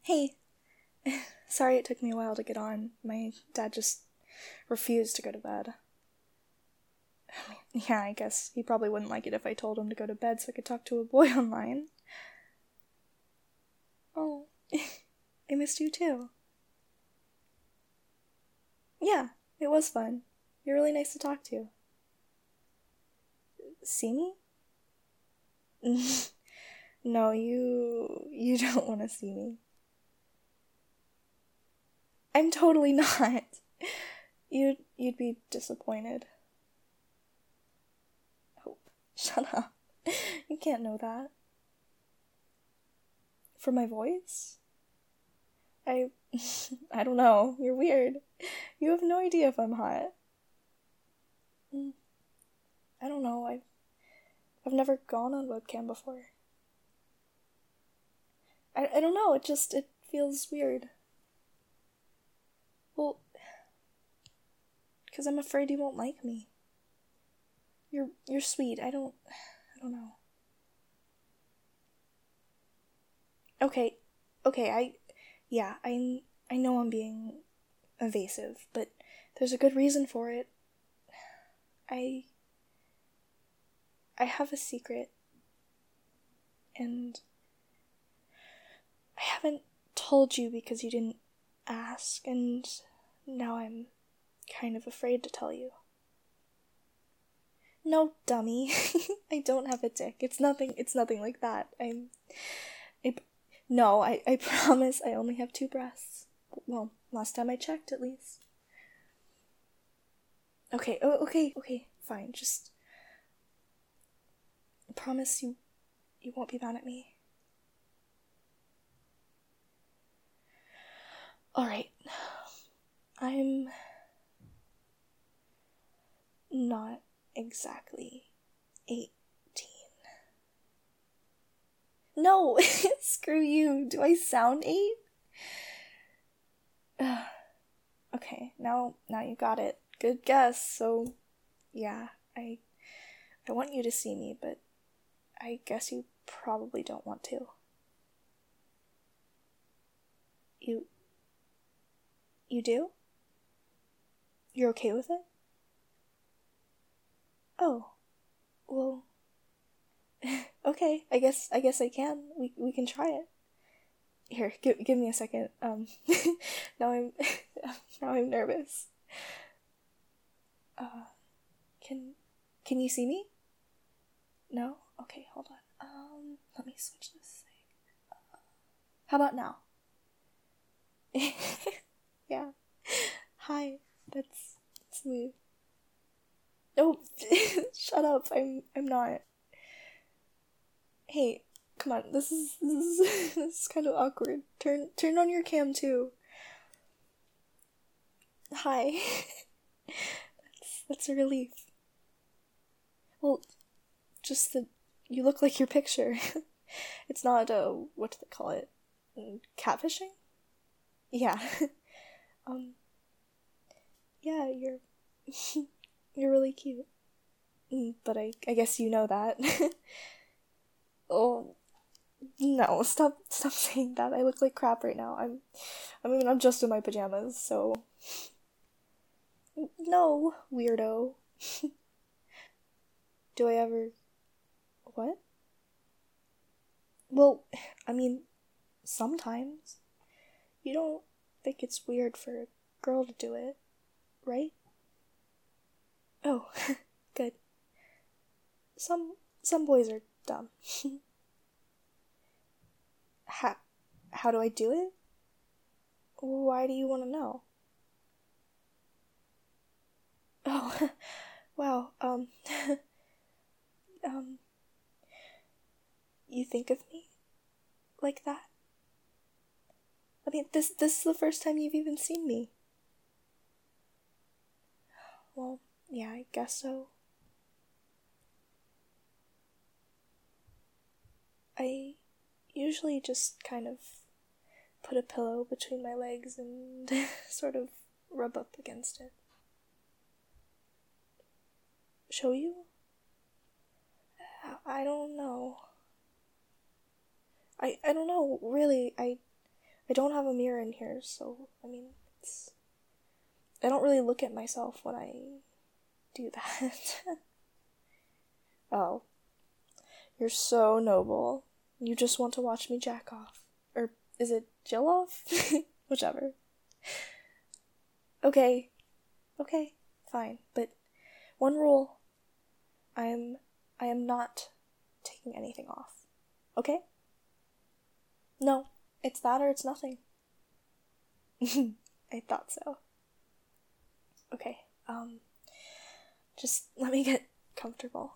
Hey, sorry it took me a while to get on. My dad just refused to go to bed. Yeah, I guess he probably wouldn't like it if I told him to go to bed so I could talk to a boy online. Oh, I missed you too. Yeah, it was fun. You're really nice to talk to. See me? No, you don't want to see me. I'm totally not. You'd be disappointed. Oh, shut up. You can't know that. For my voice? I I don't know. You're weird. You have no idea if I'm hot. I don't know. I've never gone on webcam before. I don't know. It feels weird. Well, because I'm afraid you won't like me. You're sweet. I don't know. Okay, okay. I know I'm being evasive, but there's a good reason for it. I have a secret, and I haven't told you because you didn't ask, and now I'm kind of afraid to tell you. No, dummy. I don't have a dick. It's nothing like that. No, I promise I only have 2 breasts. Well, last time I checked, at least. Okay, okay, fine. Just promise you won't be mad at me. Alright. I'm not exactly 18. No! Screw you! Do I sound 8? Okay, now you got it. Good guess, so yeah, I want you to see me, but I guess you probably don't want to. You do? You're okay with it? Oh, well, okay. I guess I can. We can try it. Here, give me a second. Now I'm now I'm nervous. Uh, can you see me? No. Okay, hold on. Let me switch this thing. How about now? Yeah. Hi. That's smooth. Oh, shut up. I'm not. Hey, come on. This is kind of awkward. Turn on your cam too. Hi. That's a relief. Well, just that you look like your picture. It's not what do they call it? Catfishing? Yeah. um yeah, you're really cute. But I guess you know that. Oh, no, stop saying that. I look like crap right now. I'm just in my pajamas, so no, weirdo. Do I ever what? Well, I mean, sometimes. You don't think it's weird for a girl to do it, right? Oh, good. Some boys are dumb. how how do I do it? Why do you want to know? Oh, wow. Um, you think of me like that? I mean, this is the first time you've even seen me. Well, yeah, I guess so. I usually just kind of put a pillow between my legs and sort of rub up against it. Show you? I don't know. I don't know, really. I I don't have a mirror in here, so, I mean, I don't really look at myself when I do that. Oh. You're so noble. You just want to watch me jack off. Or is it Jill off? Whichever. Okay. Okay, fine. But one rule. I am not taking anything off. Okay? No. It's that or it's nothing. I thought so. Okay, just let me get comfortable.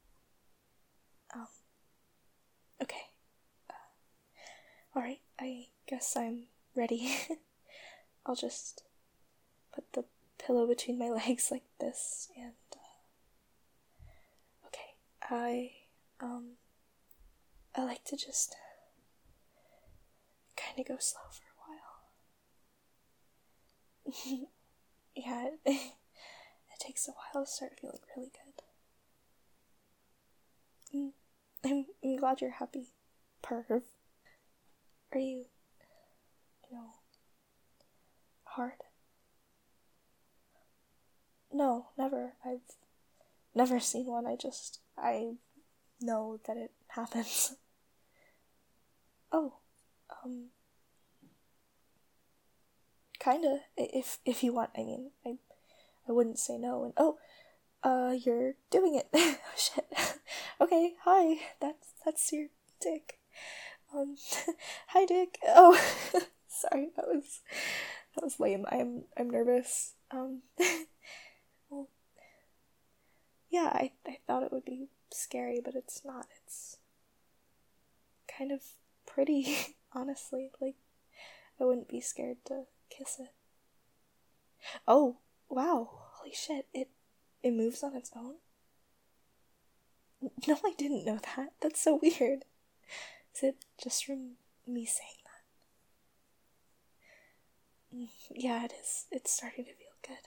Okay. Alright, I guess I'm ready. I'll just put the pillow between my legs like this, and, okay, I like to just kind of go slow for a while. Yeah, it takes a while to start feeling really good. I'm glad you're happy, perv. Are you hard? No, never. I've never seen one. I know that it happens. Oh, kinda. If you want, I mean, I wouldn't say no. And you're doing it. Oh, shit. Okay, hi. That's your dick. Hi, Dick. Oh, sorry. That was lame. I'm nervous. Well, yeah. I thought it would be scary, but it's not. It's kind of pretty, honestly. Like, I wouldn't be scared to kiss it. Oh, wow. Holy shit. It moves on its own? No, I didn't know that. That's so weird. Is it just from me saying that? Yeah, it is. It's starting to feel good.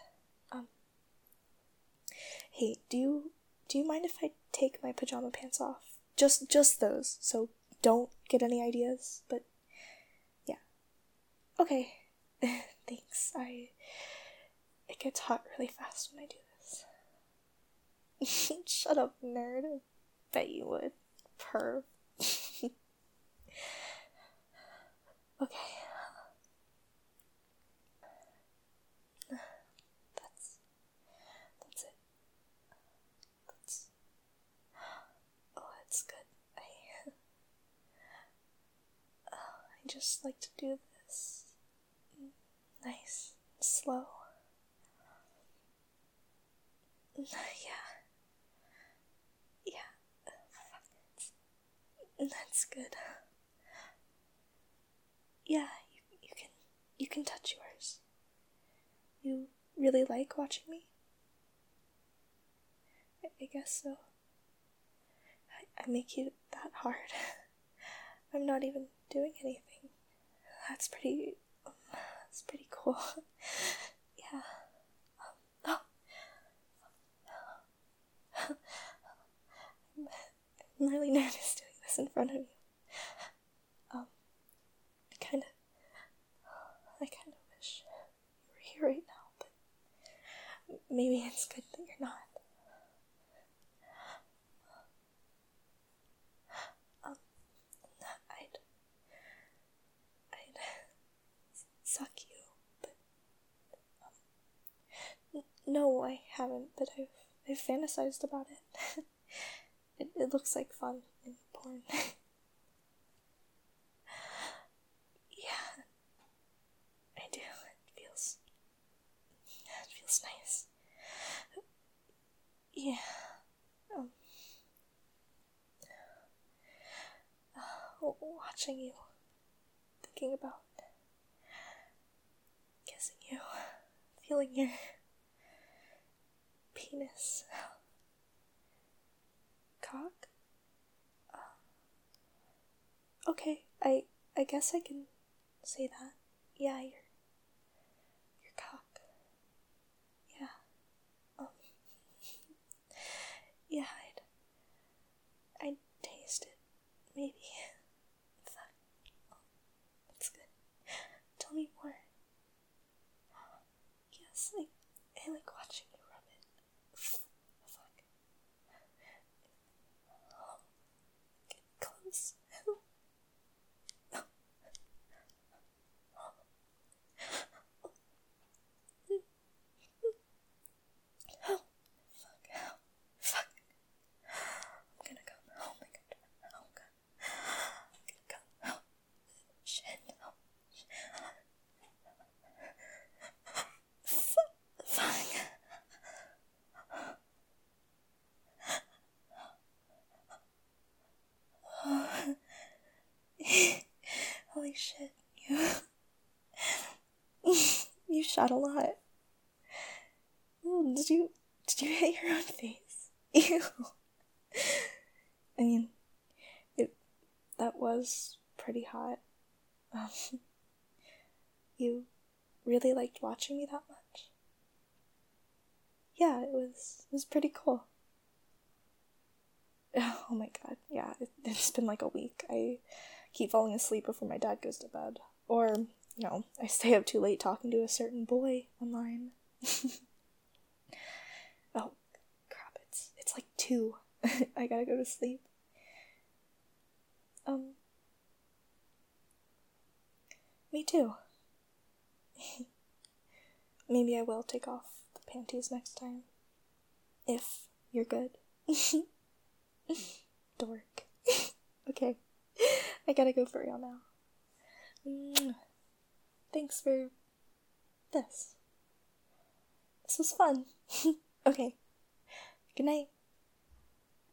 Hey, do you mind if I take my pajama pants off? Just those, so don't get any ideas, but yeah. Okay. Thanks. It gets hot really fast when I do this. Shut up, nerd. I bet you would. Perv. Okay. That's it. It's good. I just like to do this nice, slow. Yeah, that's good. Yeah, you can touch yours. You really like watching me? I guess so. I make you that hard. I'm not even doing anything. That's pretty cool. Yeah. Oh. I'm really nervous doing this in front of you. I kind of wish you were here right now, but maybe it's good that you're not. I'd suck you, but no, I haven't. But I've fantasized about it. It looks like fun in porn. Yeah, I do. It feels nice. Yeah. Watching you, thinking about kissing you, feeling your penis. Cock? Okay, I guess I can say that. Yeah, your cock. Yeah. Yeah, I'd taste it. Maybe. Fuck. That's good. Holy shit. You shot a lot. Ooh, did you hit your own face? Ew. I mean, that was pretty hot. You really liked watching me that much? Yeah, it was pretty cool. Oh my god, yeah, it's been like a week. I keep falling asleep before my dad goes to bed. Or, I stay up too late talking to a certain boy online. Oh, crap, it's like 2. I gotta go to sleep. Me too. Maybe I will take off the panties next time. If you're good. Dork. Okay. I gotta go for real now. Thanks for this. This was fun. Okay. Good night.